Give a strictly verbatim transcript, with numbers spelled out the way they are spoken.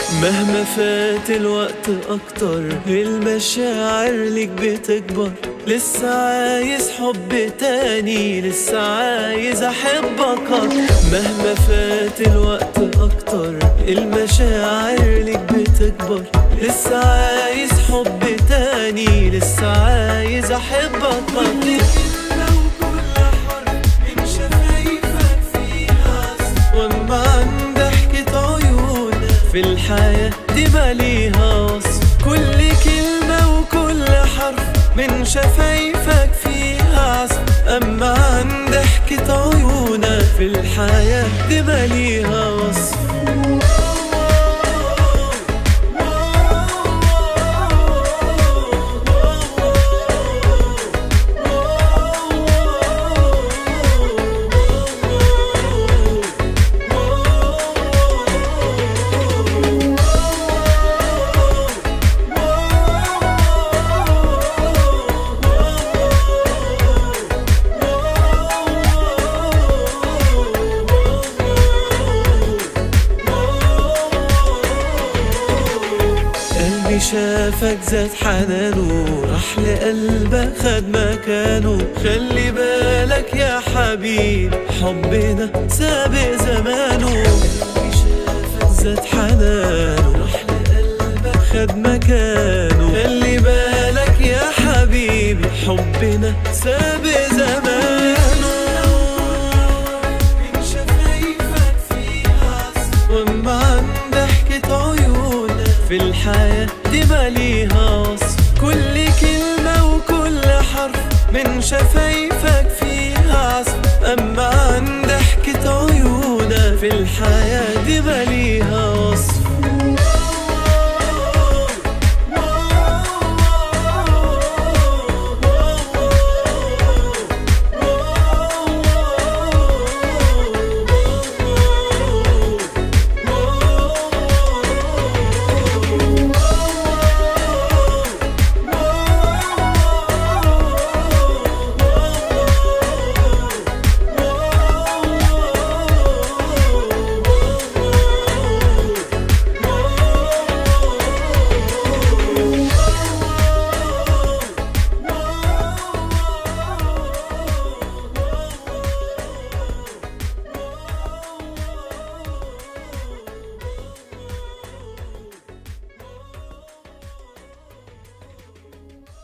مهما فات الوقت اكتر المشاعر ليك بتكبر. لسه عايز حب تاني، لسه عايز احبك اكتر. مهما فات الوقت اكتر المشاعر ليك بتكبر. لسه عايز حب تاني، لسه عايز احبك اكتر. في الحياة دي ماليها وصف، كل كلمة وكل حرف من شفايفك فيها عصف. أما عن ضحكة عيونك في الحياة دي ماليها وصف. شافك زاد حنانه، راح لقلبك خد مكانه. خلي بالك يا حبيب حبنا سابق زمانه. شافك زاد حنانه، راح لقلبك خد مكانه. خلي بالك يا حبيبي حبنا سابق زمانه. من شفايفك فيها عصر، واما عن ضحكة عيونك في الحياة دي ماليها وصف. كل كلمة وكل حرف من شفايفك فيها عصف. أما عن ضحكة عيونك في الحياة دي ماليها